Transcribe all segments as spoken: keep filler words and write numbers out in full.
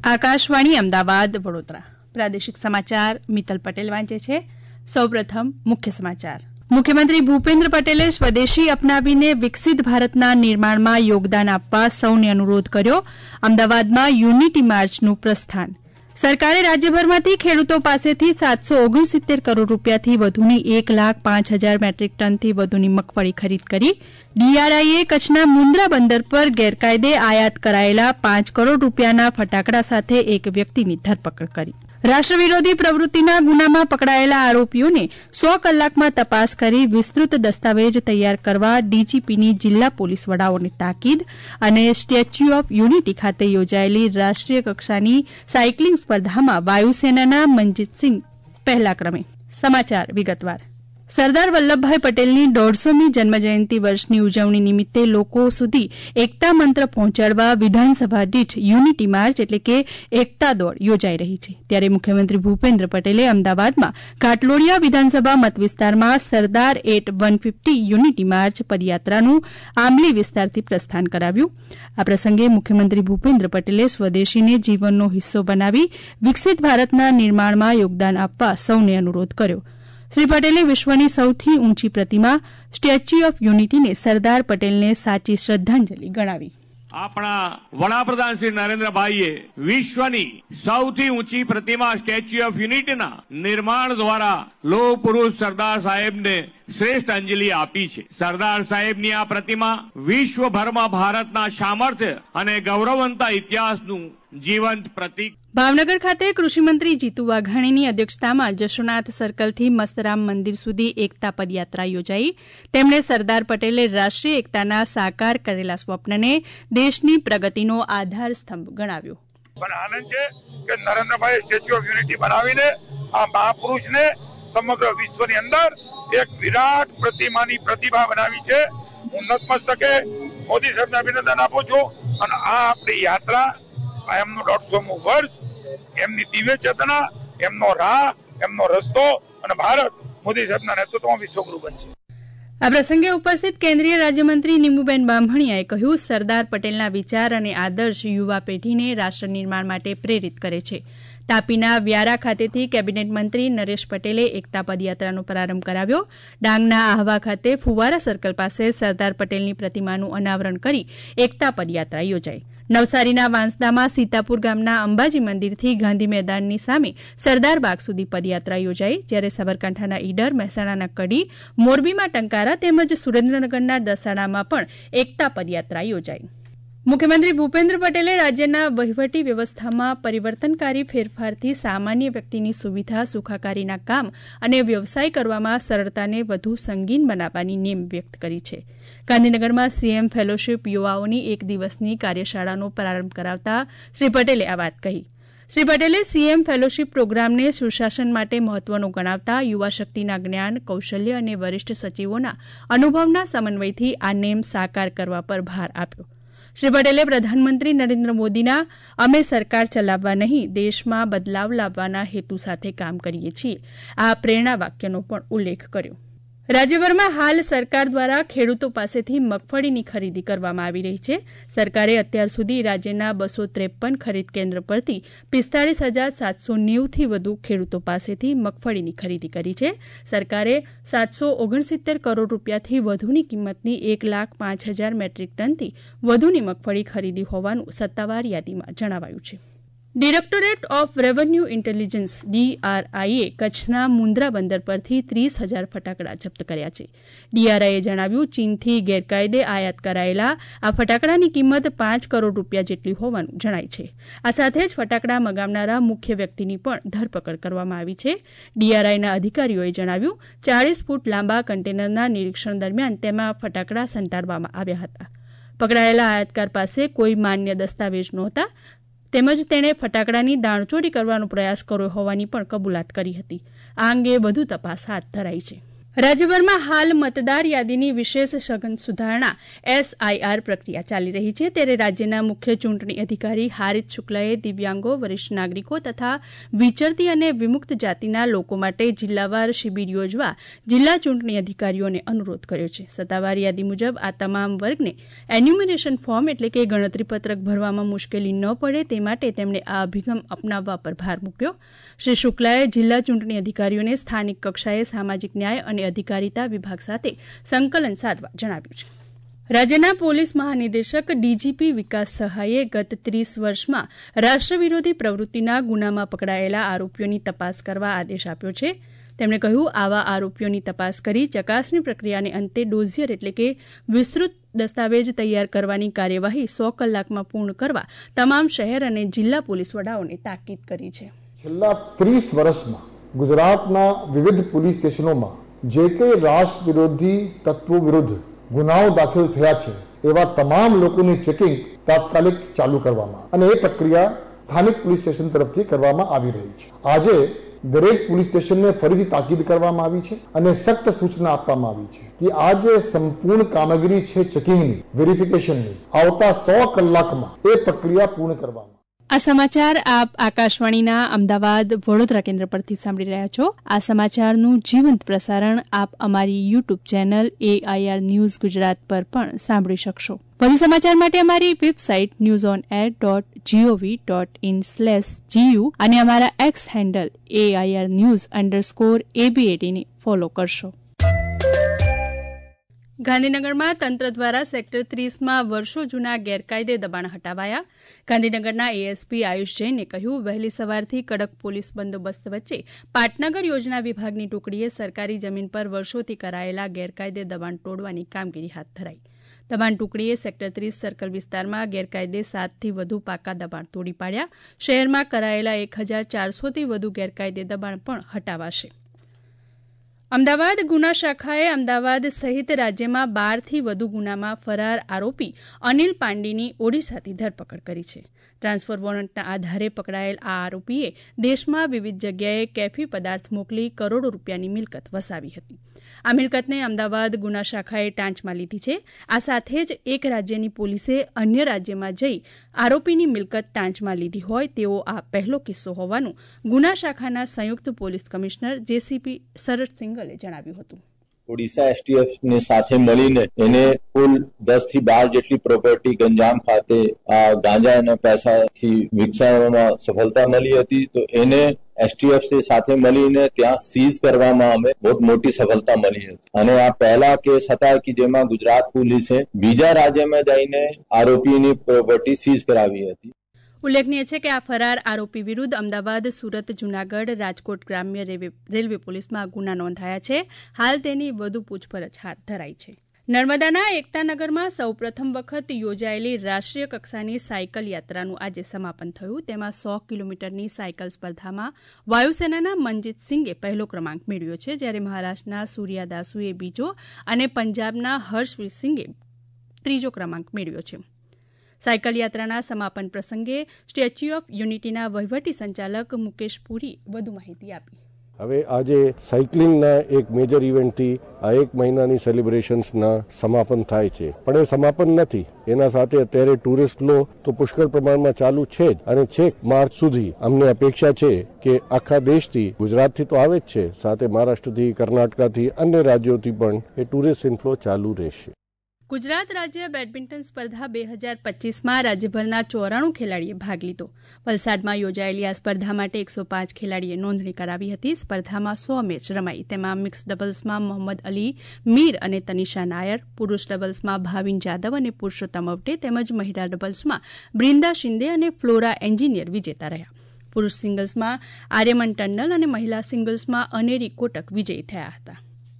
આકાશવાણી અમદાવાદ વડોદરા પ્રાદેશિક સમાચાર મિત્તલ પટેલ વાંચે છે. સૌપ્રથમ મુખ્ય સમાચાર. મુખ્યમંત્રી ભૂપેન્દ્ર પટેલે સ્વદેશી અપનાવીને વિકસિત ભારતના નિર્માણમાં યોગદાન આપવા સૌને અનુરોધ કર્યો. અમદાવાદમાં યુનિટી માર્ચનું પ્રસ્થાન. સરકારે રાજ્યભરમાંથી ખેડૂતો પાસેથી સાતસો ઓગણસિત્તેર કરોડ રૂપિયાથી વધુની એક લાખ પાંચ હજાર મેટ્રિક ટનથી વધુની મગફળી ખરીદ કરી. ડીઆરઆઈએ કચ્છના મુન્દ્રા બંદર પર ગેરકાયદે આયાત કરાયેલા પાંચ કરોડ રૂપિયાના ફટાકડા સાથે એક વ્યક્તિની ધરપકડ કરી. રાષ્ટ્રવિરોધી પ્રવૃત્તિના ગુનામાં પકડાયેલા આરોપીઓને સો કલાકમાં તપાસ કરી વિસ્તૃત દસ્તાવેજ તૈયાર કરવા ડીજીપીની જિલ્લા પોલીસ વડાઓને તાકીદ. અને સ્ટેચ્યુ ઓફ યુનિટી ખાતે યોજાયેલી રાષ્ટ્રીય કક્ષાની સાયકલિંગ સ્પર્ધામાં વાયુસેનાના મનજીતસિંહ પહેલા ક્રમે. સમાચાર વિગતવાર. સરદાર વલ્લભભાઈ પટેલની દોઢસોમી જન્મજયંતિ વર્ષની ઉજવણી નિમિત્તે લોકો સુધી એકતા મંત્ર પહોંચાડવા વિધાનસભા દીઠ યુનિટી માર્ચ એટલે કે એકતા દોડ યોજાઈ રહી છે. ત્યારે મુખ્યમંત્રી ભૂપેન્દ્ર પટેલે અમદાવાદમાં ઘાટલોડિયા વિધાનસભા મતવિસ્તારમાં Sardar at one fifty unity march પદયાત્રાનું આંબલી વિસ્તારથી પ્રસ્થાન કરાવ્યું. આ પ્રસંગે મુખ્યમંત્રી ભૂપેન્દ્ર પટેલે સ્વદેશીને જીવનનો હિસ્સો બનાવી વિકસિત ભારતના નિર્માણમાં યોગદાન આપવા સૌને અનુરોધ કર્યો. શ્રી પટેલે વિશ્વની સૌથી ઊંચી પ્રતિમા સ્ટેચ્યુ ઓફ યુનિટીને સરદાર પટેલને સાચી શ્રદ્ધાંજલિ ગણાવી. આપણા વડાપ્રધાન શ્રી નરેન્દ્રભાઈએ વિશ્વની સૌથી ઊંચી પ્રતિમા સ્ટેચ્યુ ઓફ યુનિટીના નિર્માણ દ્વારા લોહ પુરુષ સરદાર સાહેબને શ્રેષ્ઠ અંજલિ આપી છે. સરદાર સાહેબની આ પ્રતિમા વિશ્વભરમાં ભારતના સામર્થ્ય અને ગૌરવવંતા ઇતિહાસનું જીવંત પ્રતીક. ભાવનગર ખાતે કૃષિમંત્રી જીતુ વાઘાણીની અધ્યક્ષતામાં જશોનાથ સર્કલથી મસ્તરામ મંદિર સુધી એકતા પદયાત્રા યોજાઈ. તેમણે સરદાર પટેલે રાષ્ટ્રીય એકતાના સાકાર કરેલા સ્વપ્નને દેશની પ્રગતિનો આધાર સ્તંભ ગણાવ્યો. મને આનંદ છે કે નરેન્દ્રભાઈ સ્ટેચ્યુ ઓફ યુનિટી બનાવીને આ મહાપુરુષને સમગ્ર વિશ્વની અંદર એક વિરાટ પ્રતિમાની પ્રતિભા બનાવી છે. હું નતમસ્તકે મોદી સાહેબને અભિનંદન આપું છું. અને આ આપણી યાત્રા એમનું દોઢસોમું વર્ષ, એમની દિવ્ય ચેતના, એમનો રાહ, એમનો રસ્તો અને ભારત મોદી સાહેબના નેતૃત્વમાં વિશ્વગુરુ બનશે. આ પ્રસંગે ઉપસ્થિત કેન્દ્રીય રાજ્યમંત્રી નીમુબેન બાંભણિયાએ કહ્યું, સરદાર પટેલના વિચાર અને આદર્શ યુવા પેઢીને રાષ્ટ્ર નિર્માણ માટે પ્રેરિત કરે છે. તાપીના વ્યારા ખાતેથી કેબિનેટ મંત્રી નરેશ પટેલે એકતા પદયાત્રાનો પ્રારંભ કરાવ્યો. ડાંગના આહવા ખાતે ફુવારા સર્કલ પાસે સરદાર પટેલની પ્રતિમાનું અનાવરણ કરી એકતા પદયાત્રા યોજાઈ. નવસારીના વાંસદામાં સીતાપુર ગામના અંબાજી મંદિરથી ગાંધી મેદાનની સામે સરદાર બાગ સુધી પદયાત્રા યોજાઈ. જ્યારે સાબરકાંઠાના ઈડર, મહેસાણાના કડી, મોરબીમાં ટંકારા તેમજ સુરેન્દ્રનગરના દસાડામાં પણ એકતા પદયાત્રા યોજાઈ. મુખ્યમંત્રી ભૂપેન્દ્ર પટેલે રાજ્યના વહીવટી વ્યવસ્થામાં પરિવર્તનકારી ફેરફારથી સામાન્ય વ્યક્તિની સુવિધા સુખાકારીના કામ અને વ્યવસાય કરવામાં સરળતાને વધુ સંગીન બનાવવાની નેમ વ્યક્ત કરી છે. ગાંધીનગરમાં સીએમ ફેલોશીપ યુવાઓની એક દિવસની કાર્યશાળાનો પ્રારંભ કરાવતા શ્રી પટેલે આ વાત કહી. શ્રી પટેલે સીએમ ફેલોશીપ પ્રોગ્રામને સુશાસન માટે મહત્વનો ગણાવતા યુવા શક્તિના જ્ઞાન, કૌશલ્ય અને વરિષ્ઠ સચિવોના અનુભવના સમન્વયથી આ નેમ સાકાર કરવા પર ભાર આપ્યો. શ્રી પટેલે પ્રધાનમંત્રી નરેન્દ્ર મોદીના અમે સરકાર ચલાવવા નહીં, દેશમાં બદલાવ લાવવાના હેતુ સાથે કામ કરીએ છીએ આ પ્રેરણા વાક્યનો પણ ઉલ્લેખ કર્યો. રાજ્યભરમાં હાલ સરકાર દ્વારા ખેડૂતો પાસેથી મગફળીની ખરીદી કરવામાં આવી રહી છે. સરકારે અત્યાર સુધી રાજ્યના બસો ત્રેપન ખરીદ કેન્દ્ર પરથી પિસ્તાળીસ હજાર સાતસો નેવુંથી વધુ ખેડૂતો પાસેથી મગફળીની ખરીદી કરી છે. સરકારે સાતસો ઓગણસિત્તેર કરોડ રૂપિયાથી વધુની કિંમતની એક લાખ પાંચ હજાર મેટ્રિક ટનથી વધુની મગફળી ખરીદી હોવાનું સત્તાવાર યાદીમાં જણાવાયું છે. ડિરેક્ટોરેટ ઓફ રેવન્યુ ઇન્ટેલિજન્સ ડીઆરઆઈએ કચ્છના મુન્દ્રા બંદર પરથી ત્રીસ હજાર ફટાકડા જપ્ત કર્યા છે. ડીઆરઆઈએ જણાવ્યું, ચીનથી ગેરકાયદે આયાત કરાયેલા આ ફટાકડાની કિંમત પાંચ કરોડ રૂપિયા જેટલી હોવાનું જણાય છે. આ સાથે જ ફટાકડા મગાવનારા મુખ્ય વ્યક્તિની પણ ધરપકડ કરવામાં આવી છે. ડીઆરઆઈના અધિકારીઓએ જણાવ્યું, ચાળીસ ફૂટ લાંબા કન્ટેનરના નિરીક્ષણ દરમિયાન તેમાં ફટાકડા સંતાડવામાં આવ્યા હતા. પકડાયેલા આયાતકાર પાસે કોઈ માન્ય દસ્તાવેજ નહોતા તેમજ તેણે ફટાકડાની દાણચોરી કરવાનો પ્રયાસ કર્યો હોવાની પણ કબૂલાત કરી હતી. આ અંગે વધુ તપાસ હાથ ધરાઈ છે. રાજ્યભરમાં હાલ મતદાર યાદીની વિશેષ સઘન સુધારણા એસઆઈઆર પ્રક્રિયા ચાલી રહી છે, ત્યારે રાજ્યના મુખ્ય ચૂંટણી અધિકારી હારિત શુક્લાએ દિવ્યાંગો, વરિષ્ઠ નાગરિકો તથા વિચરતી અને વિમુક્ત જાતિના લોકો માટે જિલ્લાવાર શિબિર યોજવા જિલ્લા ચૂંટણી અધિકારીઓને અનુરોધ કર્યો છે. સત્તાવાર યાદી મુજબ આ તમામ વર્ગને એન્યુમરેશન ફોર્મ એટલે કે ગણતરીપત્રક ભરવામાં મુશ્કેલી ન પડે તે માટે તેમણે આ અભિગમ અપનાવવા પર ભાર મૂક્યો. શ્રી શુક્લાએ જિલ્લા ચૂંટણી અધિકારીઓને સ્થાનિક કક્ષાએ સામાજિક ન્યાય અને અધિકારીતા વિભાગ સાથે સંકલન સાધવા જણાવ્યું છે. રાજ્યના પોલીસ મહાનિદેશક ડીજીપી વિકાસ સહાયે ગત ત્રીસ વર્ષમાં રાષ્ટ્રવિરોધી પ્રવૃત્તિના ગુનામાં પકડાયેલા આરોપીઓની તપાસ કરવા આદેશ આપ્યો છે. તેમણે કહ્યું, આવા આરોપીઓની તપાસ કરી ચકાસણી પ્રક્રિયાને અંતે ડોઝિયર એટલે કે વિસ્તૃત દસ્તાવેજ તૈયાર કરવાની કાર્યવાહી સો કલાકમાં પૂર્ણ કરવા તમામ શહેર અને જિલ્લા પોલીસ વડાઓને તાકીદ કરી છે. છેલ્લા ત્રીસ વર્ષમાં ગુજરાતના વિવિધ પોલીસ સ્ટેશનોમાં જે કંઈ રાષ્ટ્ર વિરોધી તત્વો વિરુદ્ધ ગુનાઓ દાખલ થયા છે એવા તમામ લોકોની ચેકિંગ તાત્કાલિક ચાલુ કરવામાં અને એ પ્રક્રિયા સ્થાનિક પોલીસ સ્ટેશન તરફથી કરવામાં આવી રહી છે. આજે દરેક પોલીસ સ્ટેશનને ફરીથી તાકીદ કરવામાં આવી છે અને સખ્ત સૂચના આપવામાં આવી છે કે આ જે સંપૂર્ણ કામગીરી છે ચેકિંગની, વેરિફિકેશનની, આવતા સો કલાકમાં એ પ્રક્રિયા પૂર્ણ કરવામાં. આ સમાચાર આપ આકાશવાણીના અમદાવાદ વડોદરા કેન્દ્ર પરથી સાંભળી રહ્યા છો. આ સમાચારનું જીવંત પ્રસારણ આપ અમારી YouTube channel AIR news Gujarat પર પણ સાંભળી શકશો. વધુ સમાચાર માટે અમારી website news on air dot GOV dot in slash GU અને અમારા X handle AIR news underscore એબીએટીને ફોલો કરશો. ગાંધીનગરમાં તંત્ર દ્વારા સેક્ટર ત્રીસમાં વર્ષો જૂના ગેરકાયદે દબાણ હટાવાયા. ગાંધીનગરના એએસપી આયુષ જૈને કહ્યું, વહેલી સવારથી કડક પોલીસ બંદોબસ્ત વચ્ચે પાટનગર યોજના વિભાગની ટુકડીએ સરકારી જમીન પર વર્ષોથી કરાયેલા ગેરકાયદે દબાણ તોડવાની કામગીરી હાથ ધરાઈ. દબાણ ટુકડીએ સેક્ટર ત્રીસ સર્કલ વિસ્તારમાં ગેરકાયદે સાતથી વધુ પાકા દબાણ તોડી પાડ્યા. શહેરમાં કરાયેલા એક હજાર ચારસોથી વધુ ગેરકાયદે દબાણ પણ હટાવાશે. અમદાવાદ ગુના શાખાએ અમદાવાદ સહિત રાજ્યમાં બારથી વધુ ગુનામાં ફરાર આરોપી અનિલ પાંડેની ઓડિશાથી ધરપકડ કરી છે. ટ્રાન્સફર વોરંટના આધારે પકડાયેલ આ આરોપીએ દેશમાં વિવિધ જગ્યાએ કેફી પદાર્થ મોકલી કરોડો રૂપિયાની મિલકત વસાવી હતી. આ મિલકતને અમદાવાદ ગુના શાખાએ ટાંચમાં લીધી છે. આ સાથે જ એક રાજ્યની પોલીસે અન્ય રાજ્યમાં જઈ આરોપીની મિલકત ટાંચમાં લીધી હોય તેવો આ પહેલો કિસ્સો હોવાનું ગુના શાખાના સંયુક્ત પોલીસ કમિશનર જેસીપી શરદ સિંગલે જણાવ્યું હતું. ઓડિશા એસટીએફ ને સાથે મળીને એને કુલ દસ થી બાર જેટલી પ્રોપર્ટી ગંજામ ખાતે ગાંજા અને પૈસાથી વિકસાવવામાં સફળતા મળી હતી. તો એને એસટીએફ સાથે મળીને ત્યાં સીઝ કરવામાં અમે બહુ મોટી સફળતા મળી હતી. અને આ પહેલા કેસ હતા કે જેમાં ગુજરાત પોલીસે બીજા રાજ્યમાં જઈને આરોપીની પ્રોપર્ટી સીઝ કરાવી હતી. ઉલ્લેખનીય છે કે આ ફરાર આરોપી વિરુદ્ધ અમદાવાદ, સુરત, જૂનાગઢ, રાજકોટ ગ્રામ્ય રેલવે પોલીસમાં ગુના નોંધાયા છે. હાલ તેની વધુ પૂછપરછ હાથ ધરાઈ છે. નર્મદાના એકતાનગરમાં સૌ પ્રથમ વખત યોજાયેલી રાષ્ટ્રીય કક્ષાની સાયકલ યાત્રાનું આજે સમાપન થયું. તેમાં સો કિલોમીટરની સાયકલ સ્પર્ધામાં વાયુસેનાના મનજીત સિંગે પહેલો ક્રમાંક મેળવ્યો છે, જ્યારે મહારાષ્ટ્રના સૂર્યા દાસુએ બીજો અને પંજાબના હર્ષવીર સિંગે ત્રીજો ક્રમાંક મેળવ્યો છે. સાયકલ યાત્રાના સમાપન પ્રસંગે સ્ટેચ્યુ ઓફ યુનિટીના વહીવટી સંચાલક મુકેશ પુરી વધુ માહિતી આપી. હવે આજે સાયકલિંગના એક મેજર ઇવેન્ટથી આ એક મહિનાની સેલિબ્રેશન્સના સમાપન થાય છે. પણ એ સમાપન નથી, એના સાથે અત્યારે ટુરિસ્ટ લો તો પુષ્કળ પ્રમાણમાં ચાલુ છે જ અને છેક માર્ચ સુધી અમને અપેક્ષા છે કે આખા દેશથી, ગુજરાતથી તો આવે જ છે, સાથે મહારાષ્ટ્રથી, કર્ણાટકાથી, અન્ય રાજ્યોથી પણ એ ટુરિસ્ટ ઇન્ફ્લો ચાલુ રહેશે. ગુજરાત રાજ્ય બેડમિન્ટન સ્પર્ધા બે હજાર પચીસમાં રાજ્યભરના ચોરાણું ખેલાડીએ ભાગ લીધો. વલસાડમાં યોજાયેલી આ સ્પર્ધા માટે એકસો પાંચ ખેલાડીએ નોંધણી કરાવી હતી. સ્પર્ધામાં સો મેચ રમાઈ. તેમાં મિક્સ ડબલ્સમાં મોહમ્મદ અલી મીર અને તનિષા નાયર, પુરૂષ ડબલ્સમાં ભાવિન જાદવ અને પુરુષોત્તમ અવટે તેમજ મહિલા ડબલ્સમાં બ્રિન્દા શિંદે અને ફ્લોરા એન્જિનિયર વિજેતા રહ્યા. પુરૂષ સિંગલ્સમાં આર્યમન ટંડલ અને મહિલા સિંગલ્સમાં અનેરી કોટક વિજયી થયા હતા.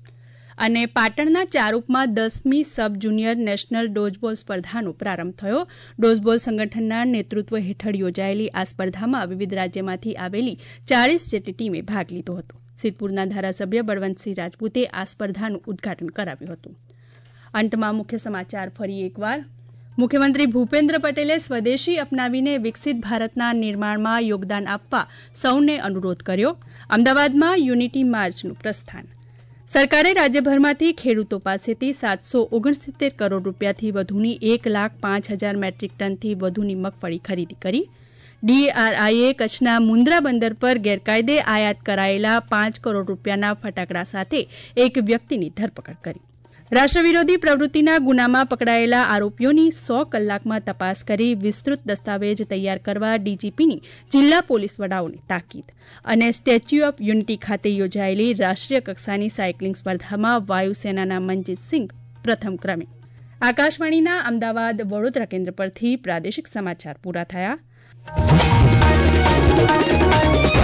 અને પાટણના ચારૂપમાં દસમી સબ જુનિયર નેશનલ ડોઝબોલ સ્પર્ધાનો પ્રારંભ થયો. ડોઝબોલ સંગઠનના નેતૃત્વ હેઠળ યોજાયેલી આ સ્પર્ધામાં વિવિધ રાજ્યમાંથી આવેલી ચાલીસ જેટલી ટીમે ભાગ લીધો હતો. સિદ્ધપુરના ધારાસભ્ય બળવંતસિંહ રાજપૂતે આ સ્પર્ધાનું ઉદઘાટન કરાવ્યું હતું. અંતમાં મુખ્ય સમાચાર ફરી એકવાર. મુખ્યમંત્રી ભૂપેન્દ્ર પટેલે સ્વદેશી અપનાવીને વિકસિત ભારતના નિર્માણમાં યોગદાન આપવા સૌને અનુરોધ કર્યો. અમદાવાદમાં યુનિટી માર્ચનું પ્રસ્થાન. સરકારે રાજ્યભરમાંથી ખેડૂતો પાસેથી સાતસો ઓગણસિત્તેર કરોડ રૂપિયાથી વધુની એક લાખ પાંચ હજાર મેટ્રિક ટનથી વધુની મગફળી ખરીદી કરી. ડીઆરઆઈએ કચ્છના મુન્દ્રા બંદર પર ગેરકાયદે આયાત કરાયેલા પાંચ કરોડ રૂપિયાના ફટાકડા સાથે એક વ્યક્તિની ધરપકડ કરી. રાષ્ટ્રવિરોધી પ્રવૃત્તિના ગુનામાં પકડાયેલા આરોપીઓની સો કલાકમાં તપાસ કરી વિસ્તૃત દસ્તાવેજ તૈયાર કરવા ડીજીપીની જિલ્લા પોલીસ વડાઓને તાકીદ. અને સ્ટેચ્યુ ઓફ યુનિટી ખાતે યોજાયેલી રાષ્ટ્રીય કક્ષાની સાયકલિંગ સ્પર્ધામાં વાયુસેનાના મનજીતસિંહ પ્રથમ ક્રમે. આકાશવાણીના અમદાવાદ વડોદરા કેન્દ્ર પરથી પ્રાદેશિક સમાચાર પૂરા થયા.